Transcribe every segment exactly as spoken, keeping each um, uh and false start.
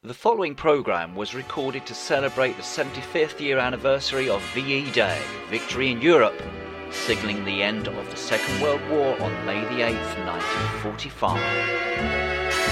The following programme was recorded to celebrate the seventy-fifth year anniversary of V E Day, Victory in Europe, signalling the end of the Second World War on May the eighth, nineteen forty-five.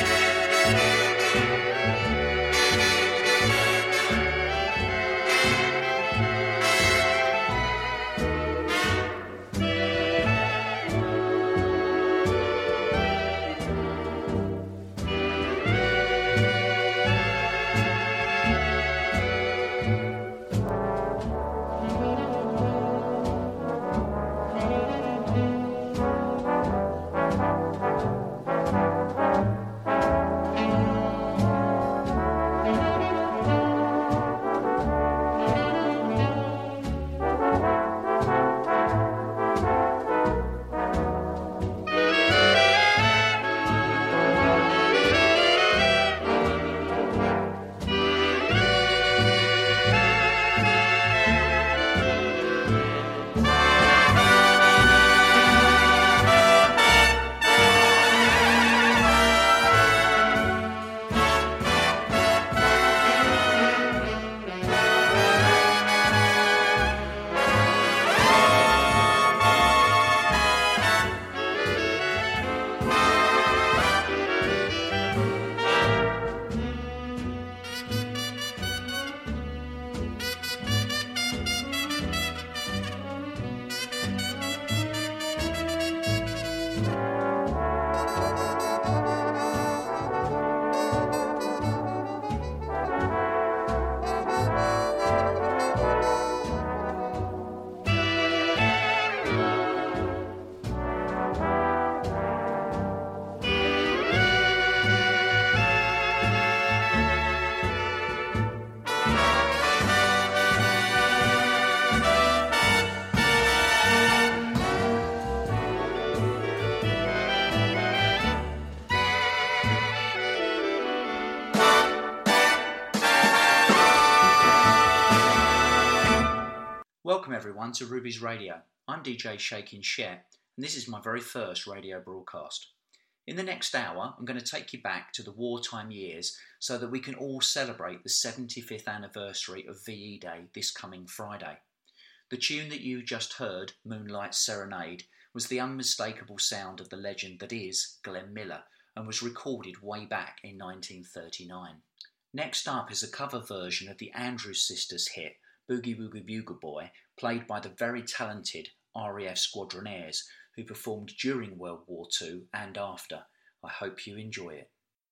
Welcome everyone to Ruby's Radio. I'm D J Shakin' Shet, and this is my very first radio broadcast. In the next hour, I'm going to take you back to the wartime years so that we can all celebrate the seventy-fifth anniversary of V E Day this coming Friday. The tune that you just heard, Moonlight Serenade, was the unmistakable sound of the legend that is Glenn Miller and was recorded way back in nineteen thirty-nine. Next up is a cover version of the Andrews Sisters hit, Boogie Woogie Bugle Boy, played by the very talented R A F Squadronaires, who performed during World War Two and after. I hope you enjoy it.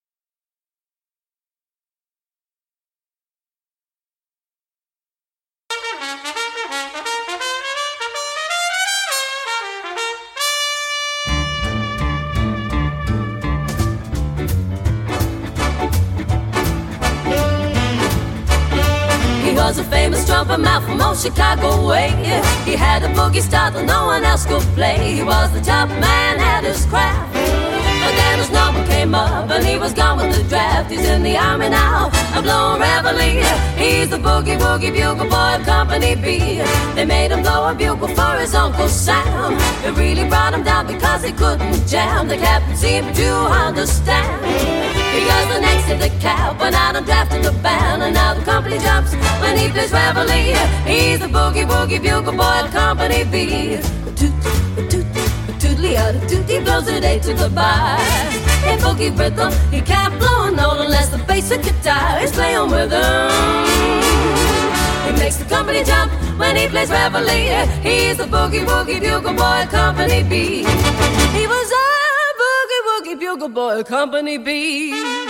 He was a famous trumpet man from old Chicago way. He had a boogie style that no one else could play. He was the top man at his craft. But then his number came up and he was gone with the draft. He's in the army now, a blowing reveille. He's the boogie woogie bugle boy of Company B. They made him blow a bugle for his Uncle Sam. It really brought him down because he couldn't jam. The captain seemed to understand. He goes the next in the cab, went out and drafted the band, and now the company jumps when he plays reveille. He's the boogie woogie bugle boy of Company B. Toot, toot, tootly out, toot, he blows it eight to the bar. In boogie rhythm, he can't blow a note unless the basic guitar is playing with him. He makes the company jump when he plays reveille. He's the boogie woogie bugle boy of Company B. He was a boogie bugle boy of Company B.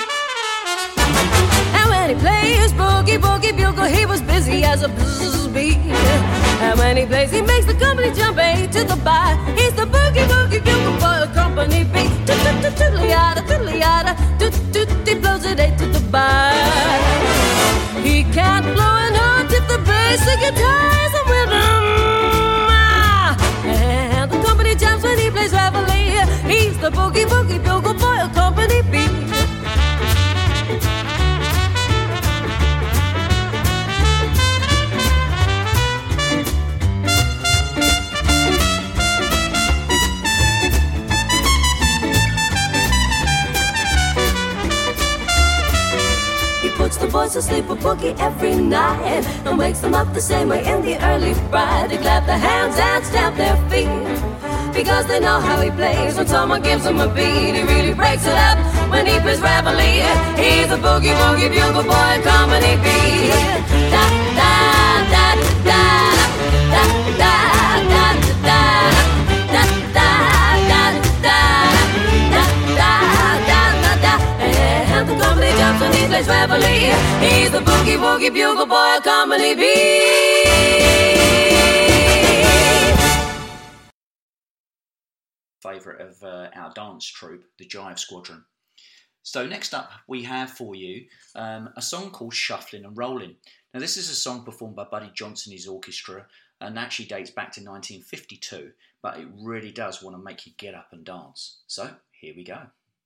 And when he plays boogie boogie bugle, he was busy as a bzzz bee. And when he plays, he makes the company jump eight to the bar. He's the boogie boogie bugle boy of Company B. Toot toot toot tootly yada tootly yada toot toot. He blows it eight to the bar. He can't blow a note if the basic guitar isn't with him. And the company jumps when he plays reveille. He's the boogie woogie bugle boy of Company B. puts the boys to sleep a boogie every night and wakes them up the same way in the early fright. They clap their hands and stamp their feet because they know how he plays. When someone gives him a beat, he really breaks it up when he plays rapidly. He's a boogie woogie bugle boy and company beat. Da da da da da da da da da da da da da da. And the company jumps when he plays rapidly. He's the boogie woogie bugle boy and company beat. Favourite of uh, our dance troupe, the Jive Squadron. So next up we have for you um, a song called Shuffling and Rolling. Now this is a song performed by Buddy Johnson and his orchestra and actually dates back to nineteen fifty-two, but it really does want to make you get up and dance. So here we go.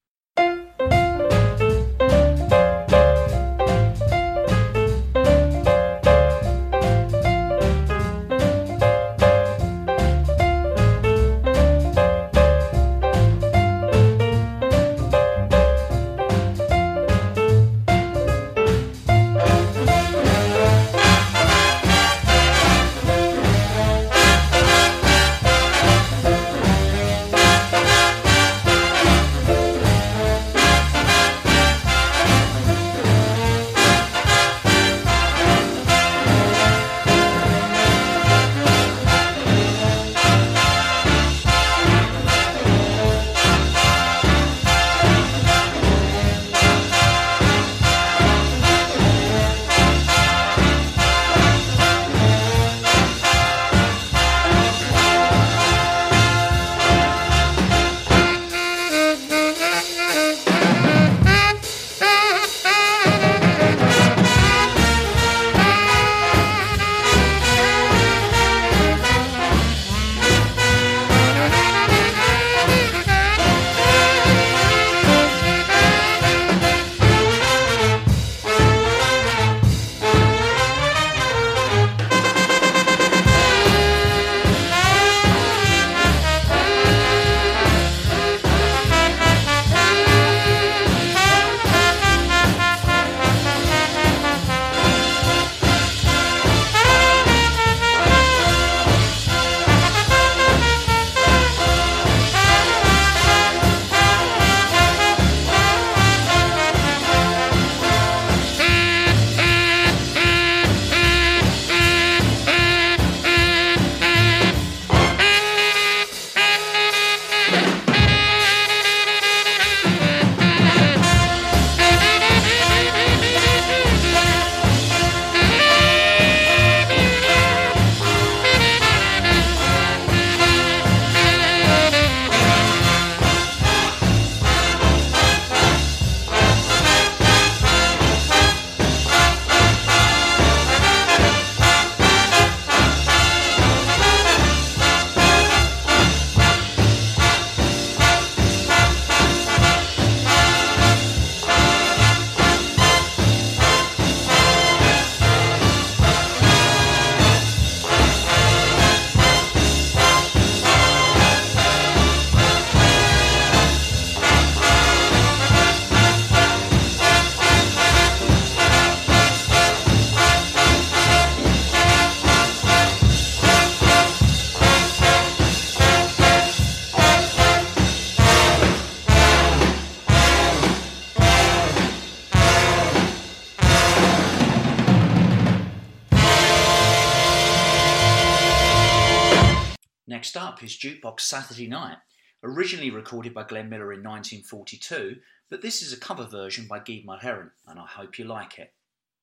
Next up is Jukebox Saturday Night, originally recorded by Glenn Miller in nineteen forty-two, but this is a cover version by Guy Mulheron, and I hope you like it.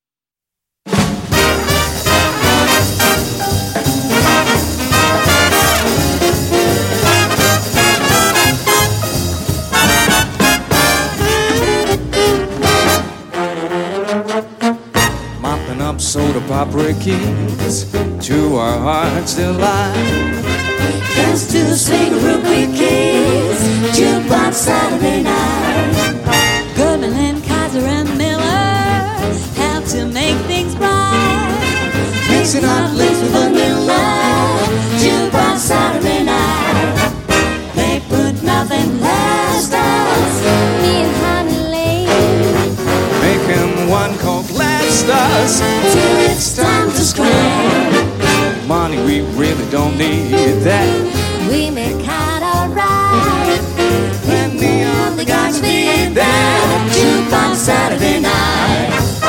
Mopping up soda pop Rickies to our heart's delight. Dance to sing Ruby Keys, Jukebox Saturday Night. Goodman and Kaiser and Miller help to make things right. Mixing up lips with vanilla, Jukebox Saturday Night. They put nothing past us, Me and Honey Lane. Make him one Coke trust us till it's time to scram. Money, we really don't need that. We make out alright. And the other guys need that. Jukebox Saturday night.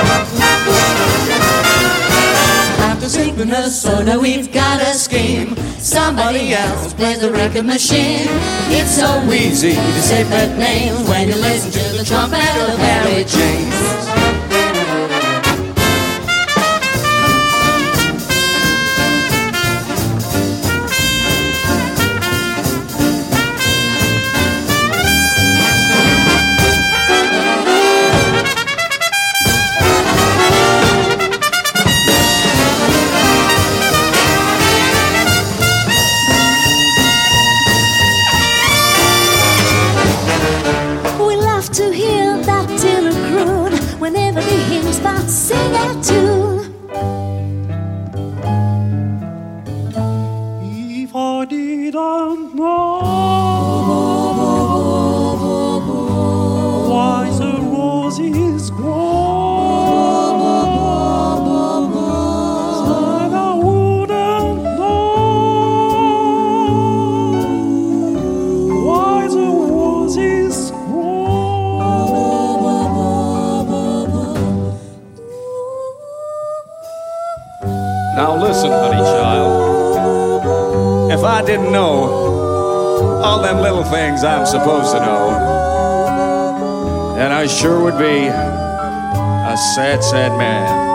After sleeping her soda, we've got a scheme. Somebody else plays the record machine. It's so easy to say pet names when you listen to the trumpet of Barry James. Now listen, honey child. If I didn't know all them little things I'm supposed to know, then I sure would be a sad, sad man.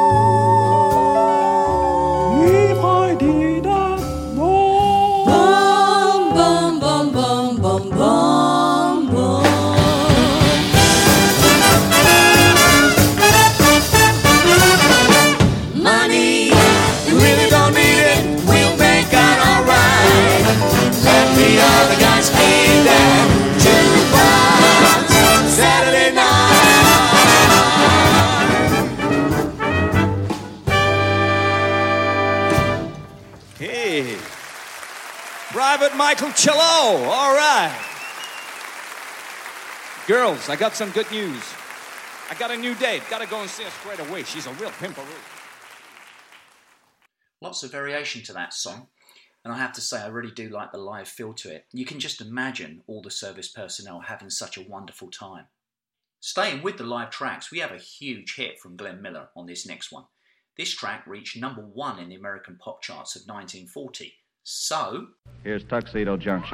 If I didn't know. Boom, boom, boom, boom, boom, boom, boom. Money, you really don't need it. We'll make out alright. Let the other guys pay that jukebox Saturday night. Hey, Private Michael Cello, all right. Girls, I got some good news. I got a new date. Gotta go and see her straight away. She's a real pimperoo. Lots of variation to that song, and I have to say I really do like the live feel to it. You can just imagine all the service personnel having such a wonderful time. Staying with the live tracks, we have a huge hit from Glenn Miller on this next one. This track reached number one in the American pop charts of nineteen forty. So, here's Tuxedo Junction.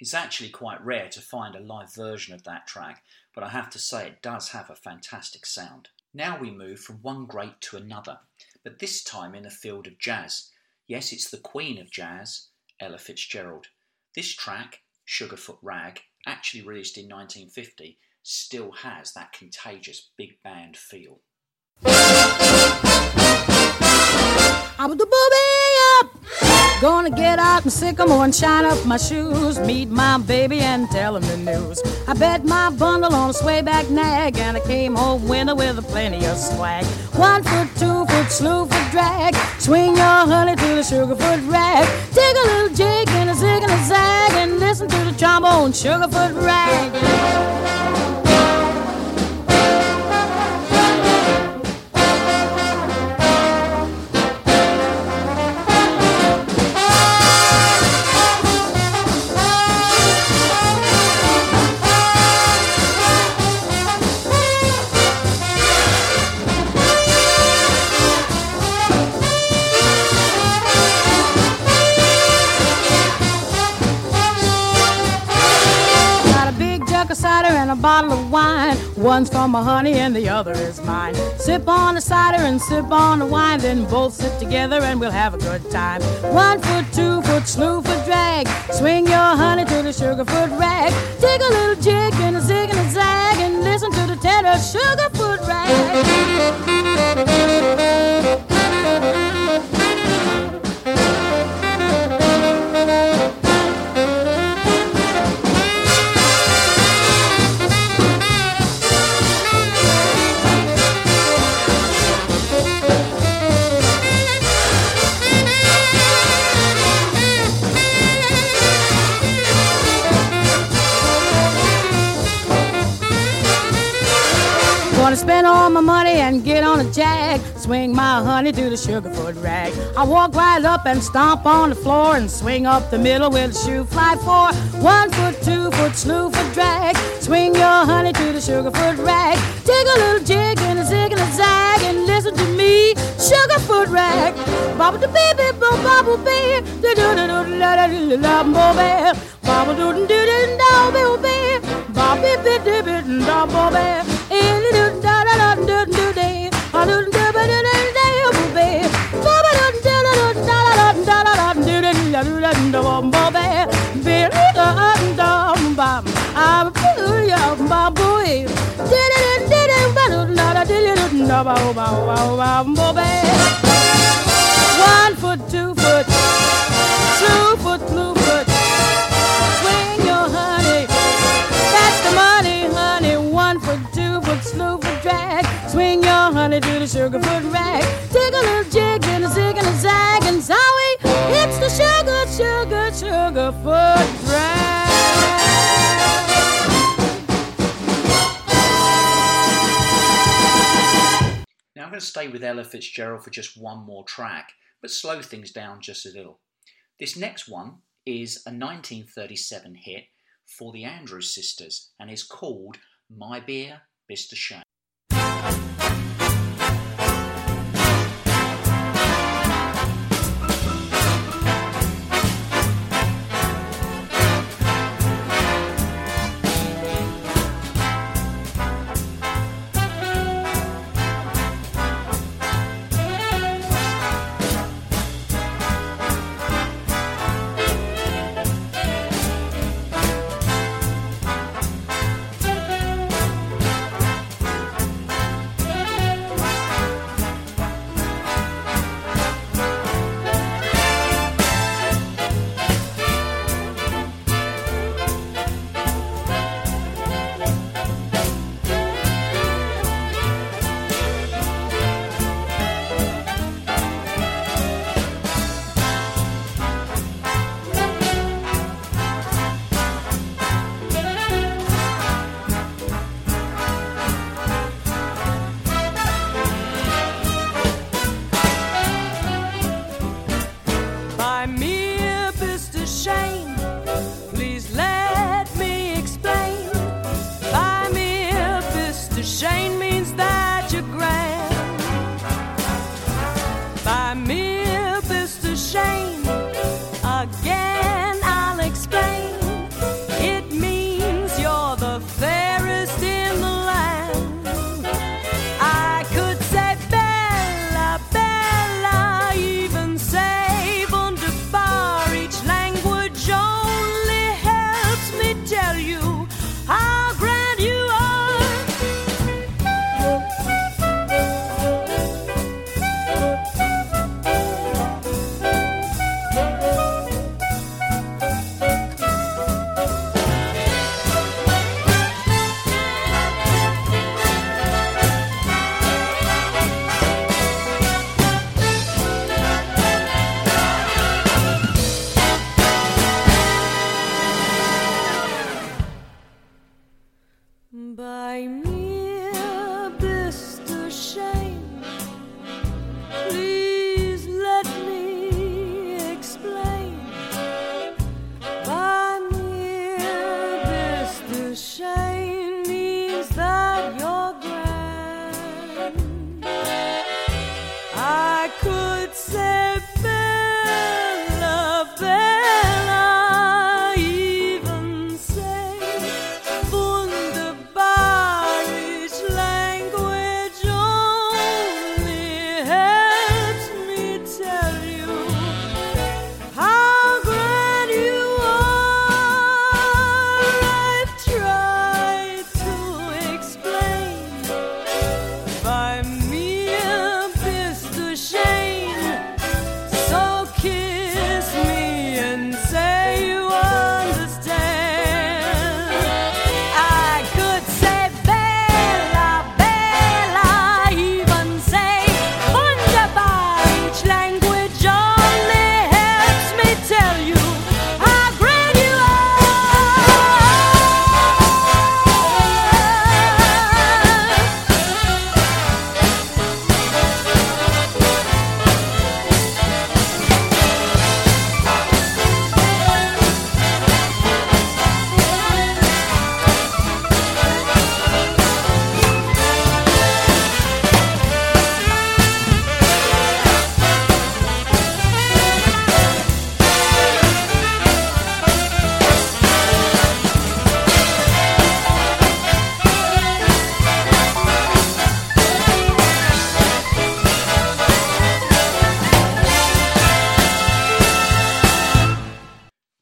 It's actually quite rare to find a live version of that track, but I have to say it does have a fantastic sound. Now we move from one great to another, but this time in the field of jazz. Yes, it's the queen of jazz, Ella Fitzgerald. This track, Sugarfoot Rag, actually released in nineteen fifty, still has that contagious big band feel. I'm the booby up, gonna get out and sycamore and shine up my shoes, meet my baby and tell him the news. I bet my bundle on a swayback nag, and I came home winter with a plenty of swag. One foot, two foot, slew foot drag, swing your honey to the Sugarfoot Rag. Take a little jig and a zig and a zag, and listen to the trombone Sugarfoot Rag. And a bottle of wine, one's for my honey and the other is mine. Sip on the cider and sip on the wine, then both sit together and we'll have a good time. One foot, two foot, slew foot drag, swing your honey to the Sugarfoot Rag. Take a little jig and a zig and a zag, and listen to the tender Sugarfoot Rag. Gonna spend all my money and get on a jag, swing my honey to the Sugarfoot Rag. I walk right up and stomp on the floor and swing up the middle with a shoe fly four. One foot, two foot, slew foot drag, swing your honey to the Sugarfoot Rag. Take a little jig and a zig and a zag, and listen to me, Sugarfoot Rag. Bobble the baby, bobble baby, do do do do la la la la bobble, bobble do do do do da baby, bobby bit bit bit da bobble. One foot, two foot, two foot, blue foot, swing your honey, that's the money, honey. One foot, two foot, slew foot drag, swing your honey to the Sugarfoot Rag. Take a little jig and a zig and a zag, and Zowie, it's the sugar, sugar, Sugarfoot Rag. Now I'm going to stay with Ella Fitzgerald for just one more track, but slow things down just a little. This next one is a nineteen thirty-seven hit for the Andrews Sisters and is called My Beer, Mister Shane.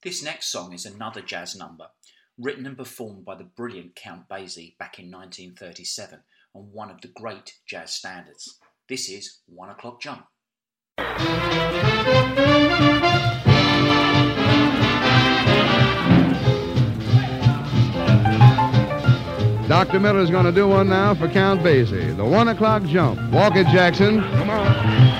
This next song is another jazz number, written and performed by the brilliant Count Basie back in nineteen thirty-seven on one of the great jazz standards. This is One O'Clock Jump. Doctor Miller's going to do one now for Count Basie. The One O'Clock Jump. Walk it, Jackson. Come on.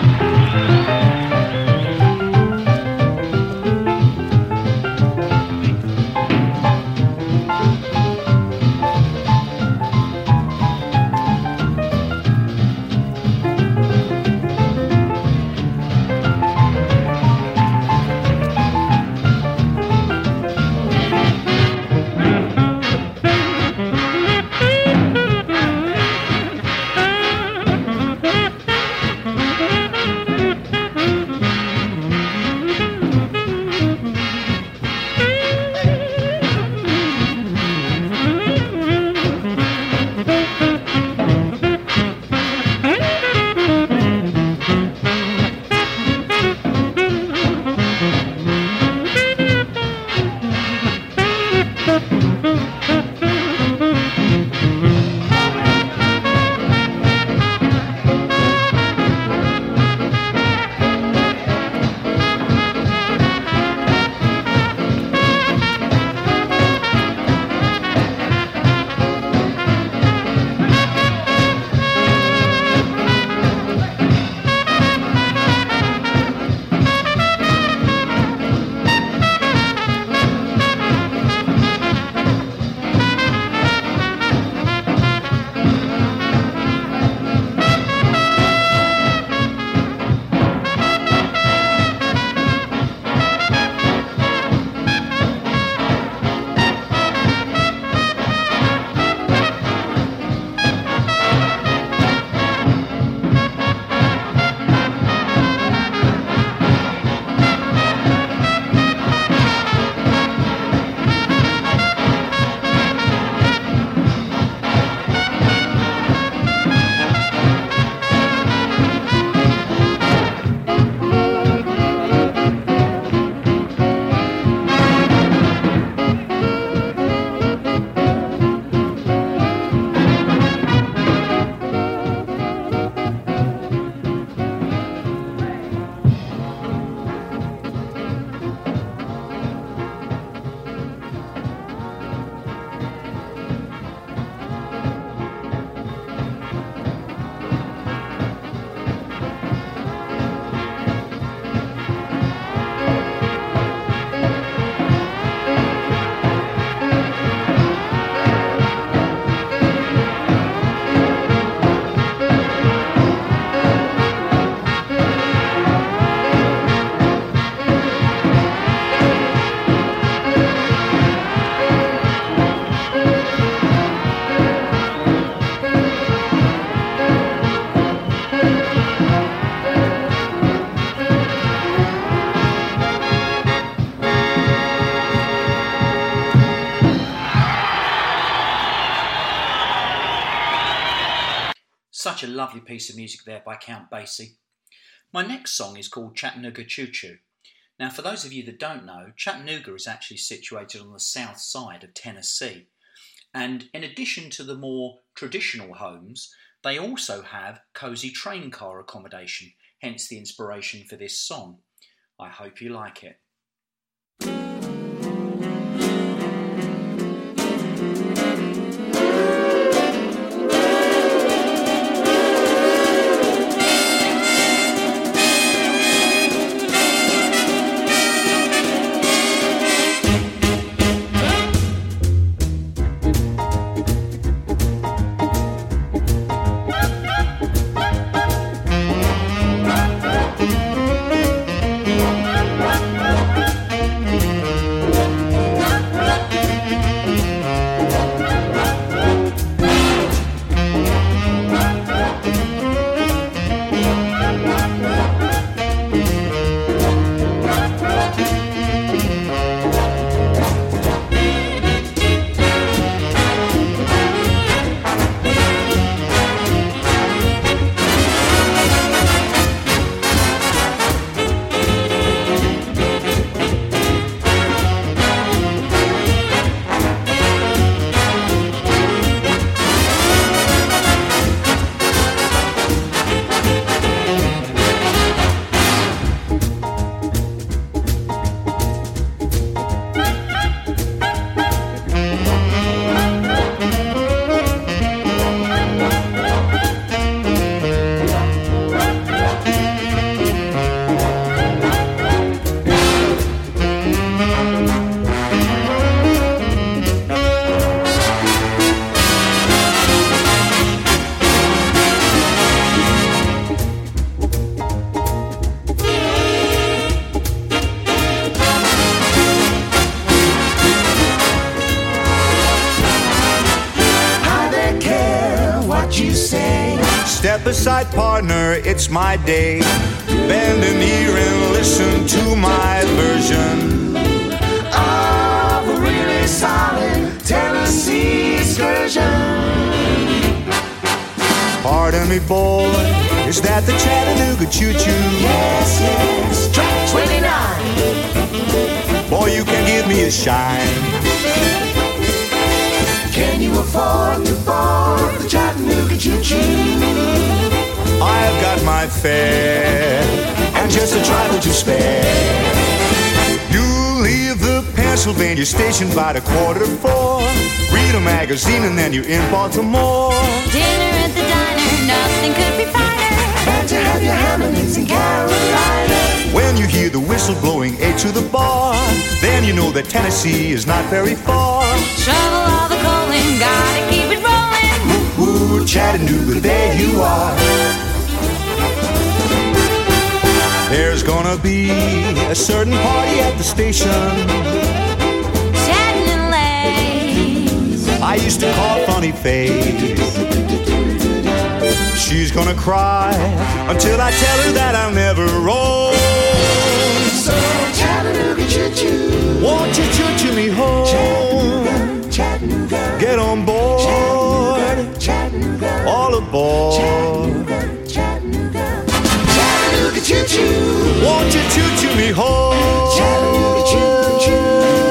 Such a lovely piece of music there by Count Basie. My next song is called Chattanooga Choo Choo. Now, for those of you that don't know, Chattanooga is actually situated on the south side of Tennessee. And in addition to the more traditional homes, they also have cosy train car accommodation, hence the inspiration for this song. I hope you like it. Bye. riverside partner, it's my day. Bend an ear and listen to my version of a really solid Tennessee excursion. Pardon me, boy, is that the Chattanooga choo-choo? Yes, yes, track twenty-nine. Boy, you can give me a shine. Can you afford to board the Chattanooga choo-choo? I've got my fare and just a trifle to spare. You leave the Pennsylvania station by the quarter to four. Read a magazine and then you're in Baltimore. Dinner at the diner, nothing could be finer. And to have your ham and eggs in Carolina. When you hear the whistle blowing eight to the bar, then you know that Tennessee is not very far. Shovel all the coal in, gotta keep it rolling. Ooh, Chattanooga, there you are. There's gonna be a certain party at the station. Chatting and lace. I used to call Funny Face. She's gonna cry until I tell her that I'll never roll. So Chattanooga choo-choo, won't you choo-choo me home? Chattanooga, Chattanooga, get on board. Chattanooga, Chattanooga, all aboard. Chattanooga, Chattanooga, Chattanooga choo-choo, won't you choo-choo me home? Chattanooga choo-choo.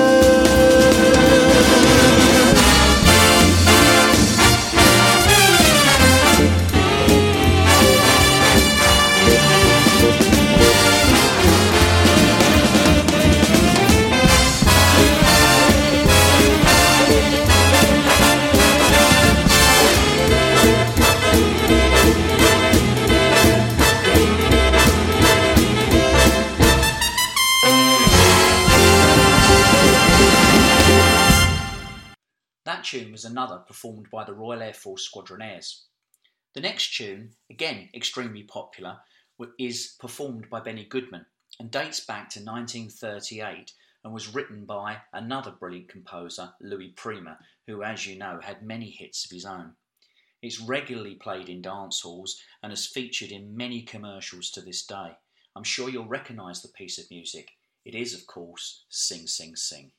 That tune was another performed by the Royal Air Force Squadronaires. The next tune, again extremely popular, is performed by Benny Goodman and dates back to nineteen thirty-eight and was written by another brilliant composer, Louis Prima, who, as you know, had many hits of his own. It's regularly played in dance halls and has featured in many commercials to this day. I'm sure you'll recognise the piece of music. It is, of course, Sing Sing Sing.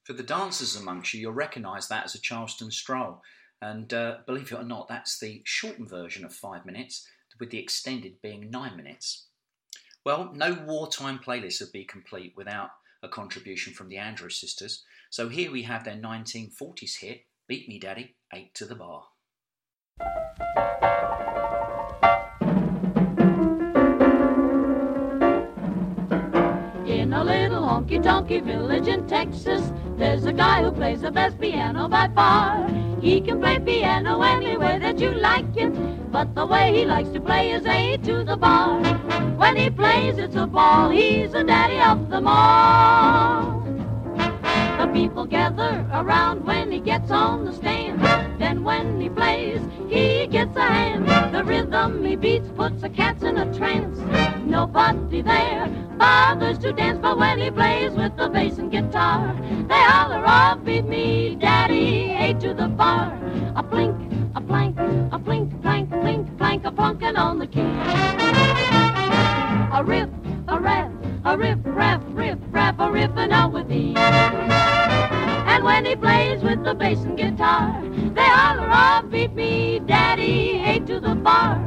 For the dancers amongst you, you'll recognise that as a Charleston stroll. And uh, believe it or not, that's the shortened version of five minutes, with the extended being nine minutes. Well, no wartime playlist would be complete without a contribution from the Andrews Sisters. So here we have their nineteen forties hit, Beat Me Daddy, Eight to the Bar. In a little honky-tonky village in Texas, there's a guy who plays the best piano by far. He can play piano any way that you like it, but the way he likes to play is A to the bar. When he plays, it's a ball. He's the daddy of them all. The people gather around when he gets on the stand. Then when he plays, he gets a hand. The rhythm he beats puts the cats in a trance. Nobody there bothers to dance, but when he plays with the bass and guitar, they holler, oh, beat me, daddy, A to the bar. A blink, a plank, a blink, plank, blink, plank, a plunkin' on the key. A riff, a rap, a riff, rap, riff, rap, a riffin' out with ease. And when he plays with the bass and guitar, they holler, oh, beat me, daddy, A to the bar.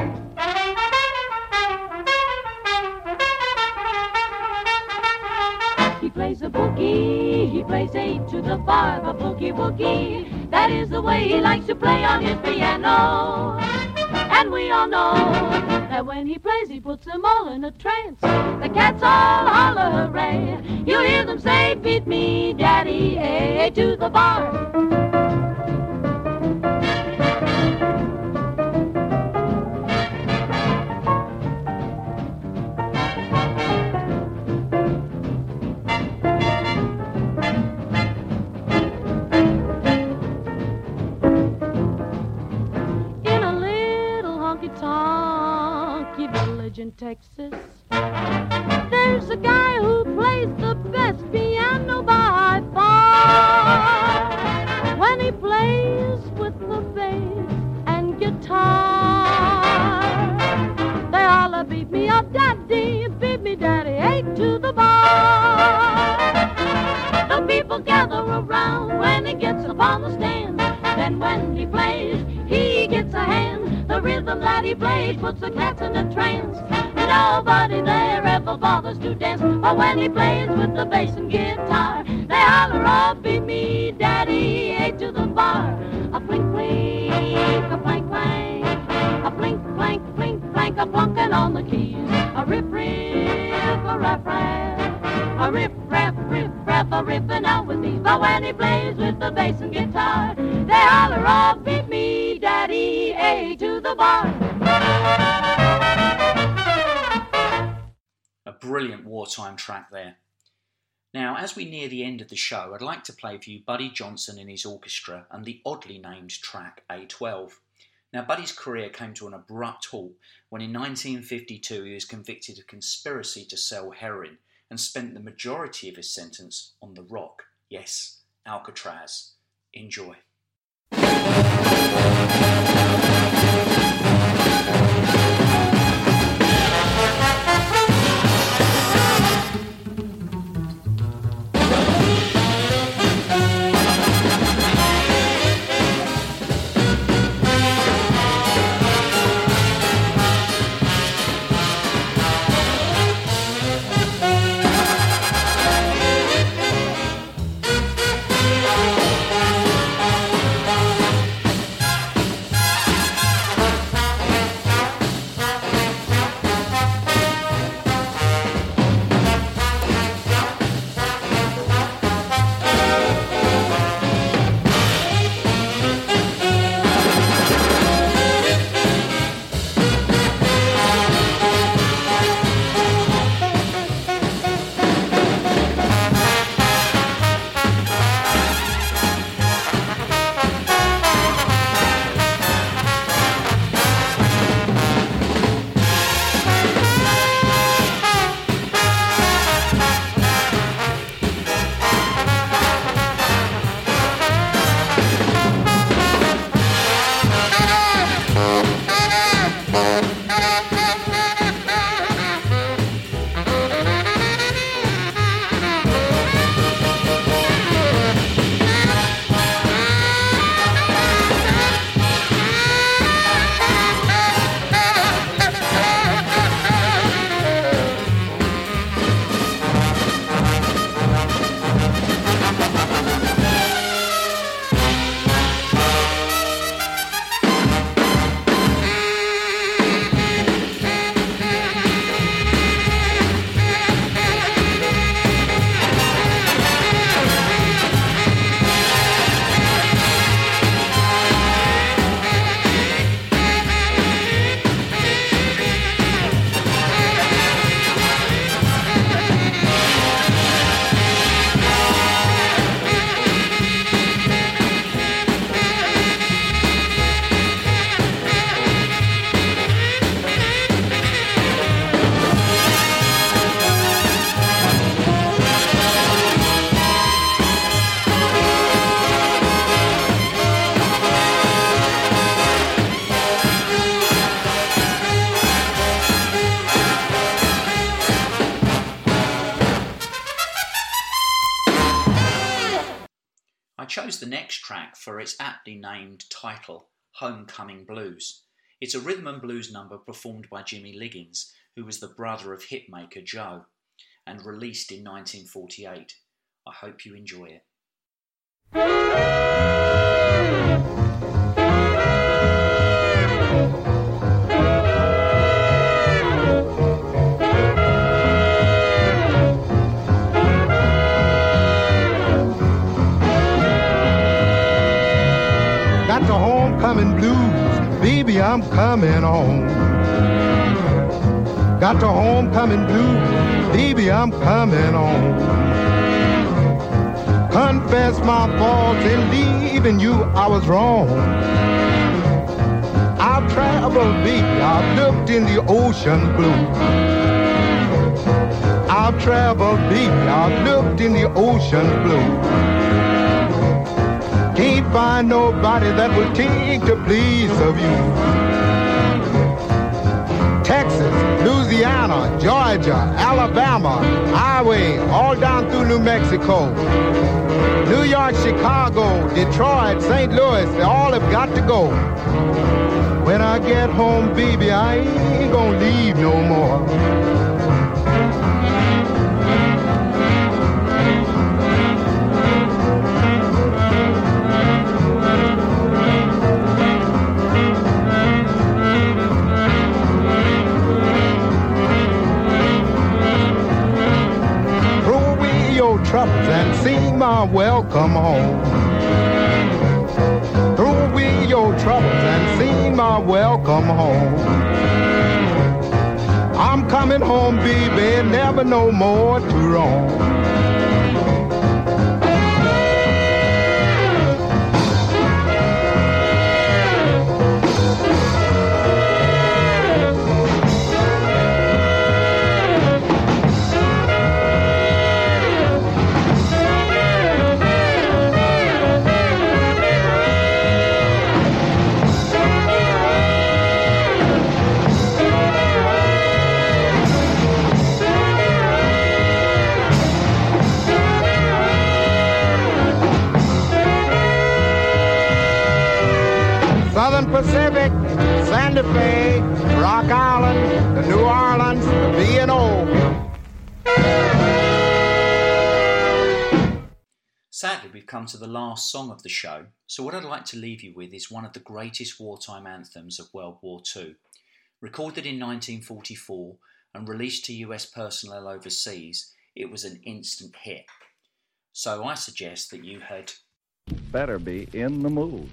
He plays a boogie, he plays A to the bar, the boogie woogie. That is the way he likes to play on his piano. And we all know that when he plays, he puts them all in a trance. The cats all holler hooray. You hear them say, beat me, daddy, A to the bar. In Texas, there's a guy who plays the best piano by far. When he plays with the bass and guitar, they all beat me up, daddy, beat me, daddy, A to the bar. The people gather around when he gets up on the stand. Then when he plays, he gets a hand. The rhythm that he plays puts the cats in a trance. Nobody there ever bothers to dance, but when he plays with the bass and guitar, they holler, oh, beat me, daddy, A to the bar. A blink, blink, a plank, plank, a blink, plank, blink, plank, a plunkin' on the keys. A riff, riff, a rap, rap, a riff, rap, riff, rap, a riffin' out with these. But when he plays with the bass and guitar, they holler, oh, beat me, daddy, A to the bar. A brilliant wartime track there. Now, as we near the end of the show, I'd like to play for you Buddy Johnson and his orchestra and the oddly named track A twelve. Now, Buddy's career came to an abrupt halt when in nineteen fifty-two he was convicted of conspiracy to sell heroin and spent the majority of his sentence on the rock. Yes, Alcatraz. Enjoy. chose the next track for its aptly named title, Homecoming Blues. It's a rhythm and blues number performed by Jimmy Liggins, who was the brother of hitmaker Joe, and released in nineteen forty-eight. I hope you enjoy it. Got the homecoming blues, baby, I'm coming home. Got the homecoming blues, baby, I'm coming home. Confess my faults in leaving you, I was wrong. I've traveled, baby, I've looked in the ocean blue. I've traveled, baby, I've looked in the ocean blue. Can't find nobody that will take the place of you. Texas, Louisiana, Georgia, Alabama, highway, all down through New Mexico. New York, Chicago, Detroit, Saint Louis, they all have got to go. When I get home, baby, I ain't gonna leave no more. Troubles and sing my welcome home. Throw away your troubles and sing my welcome home. I'm coming home, baby, never no more to roam. Pacific, Santa Fe, Rock Island, the New Orleans, the B and O. Sadly, we've come to the last song of the show, so what I'd like to leave you with is one of the greatest wartime anthems of World War Two. Recorded in nineteen forty-four and released to U S personnel overseas, it was an instant hit. So I suggest that you had better be in the mood.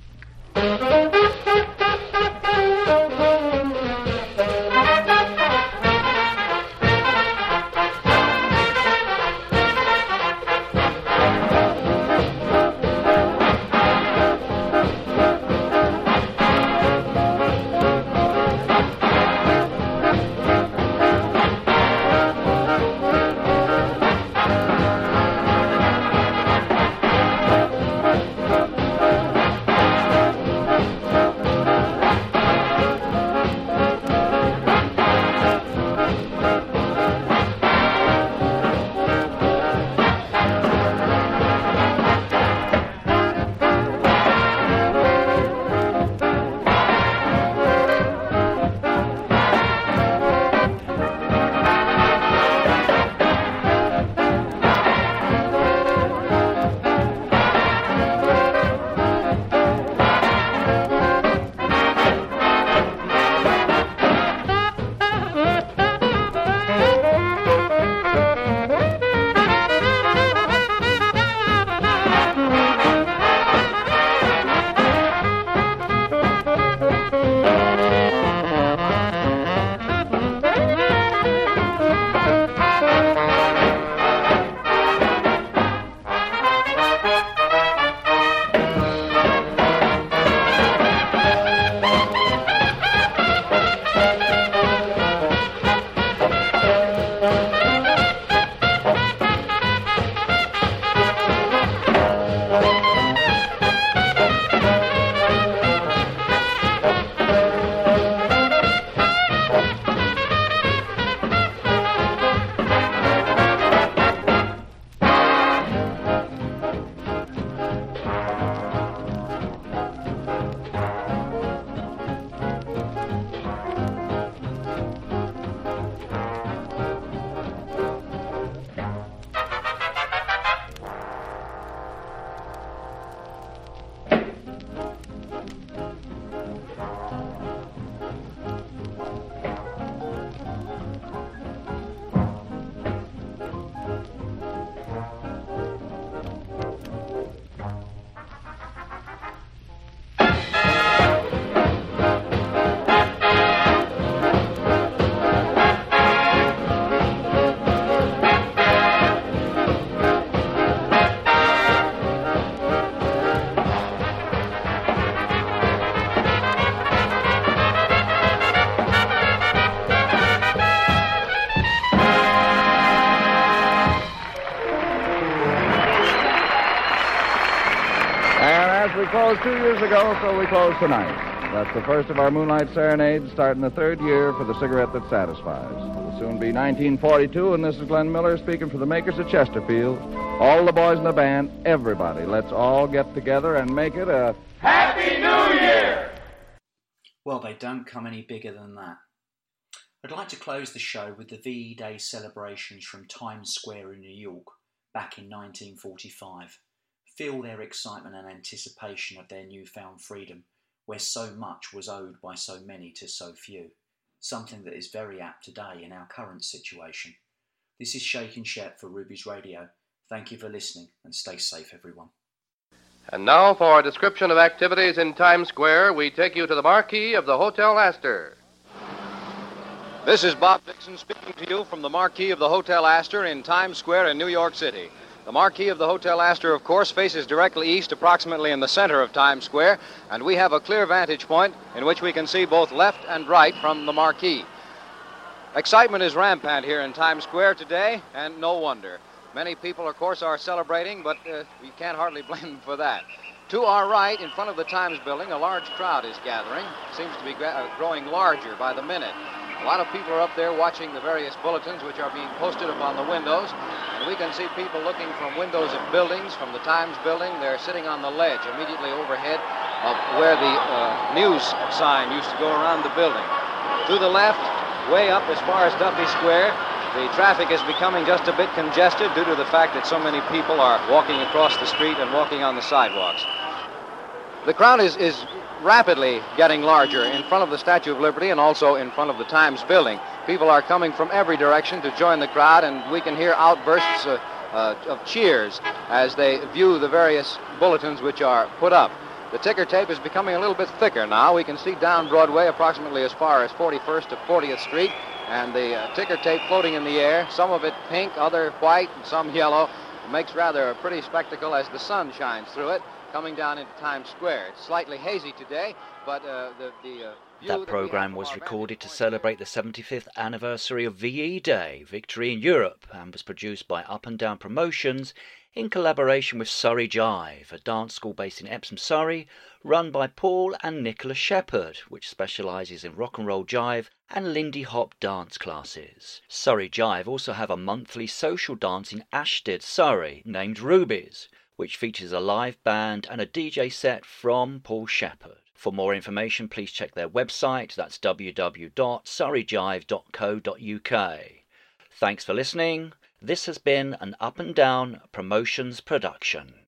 closed two years ago, so we close tonight. That's the first of our Moonlight Serenades, starting the third year for the cigarette that satisfies. It'll soon be nineteen forty-two, and this is Glenn Miller speaking for the makers of Chesterfield. All the boys in the band, everybody, let's all get together and make it a Happy New Year! Well, they don't come any bigger than that. I'd like to close the show with the V E Day celebrations from Times Square in New York back in nineteen forty-five. Feel their excitement and anticipation of their newfound freedom, where so much was owed by so many to so few. Something that is very apt today in our current situation. This is Shakin' Shep for Ruby's Radio. Thank you for listening, and stay safe, everyone. And now for a description of activities in Times Square, we take you to the marquee of the Hotel Astor. This is Bob Dixon speaking to you from the marquee of the Hotel Astor in Times Square in New York City. The marquee of the Hotel Astor, of course, faces directly east, approximately in the center of Times Square, and we have a clear vantage point in which we can see both left and right from the marquee. Excitement is rampant here in Times Square today, and no wonder. Many people, of course, are celebrating, but uh, we can't hardly blame them for that. To our right, in front of the Times building, a large crowd is gathering. It seems to be gra- uh, growing larger by the minute. A lot of people are up there watching the various bulletins which are being posted upon the windows, and we can see people looking from windows of buildings, from the Times building. They're sitting on the ledge immediately overhead of where the uh, news sign used to go around the building. To the left, way up as far as Duffy Square, the traffic is becoming just a bit congested due to the fact that so many people are walking across the street and walking on the sidewalks. The crowd is, is rapidly getting larger in front of the Statue of Liberty and also in front of the Times building. People are coming from every direction to join the crowd, and we can hear outbursts uh, uh, of cheers as they view the various bulletins which are put up. The ticker tape is becoming a little bit thicker now. We can see down Broadway approximately as far as forty-first to fortieth Street, and the uh, ticker tape floating in the air, some of it pink, other white, and some yellow. It makes rather a pretty spectacle as the sun shines through it, coming down into Times Square. It's slightly hazy today, but uh, the... the uh, that program was recorded to celebrate the seventy-fifth anniversary of V E Day, Victory in Europe, and was produced by Up and Down Promotions in collaboration with Surrey Jive, a dance school based in Epsom, Surrey, run by Paul and Nicola Shepherd, which specialises in rock and roll jive and Lindy Hop dance classes. Surrey Jive also have a monthly social dance in Ashstead, Surrey, named Ruby's, which features a live band and a D J set from Paul Shepherd. For more information, please check their website. That's w w w dot surrey jive dot co dot u k. Thanks for listening. This has been an Up and Down Promotions production.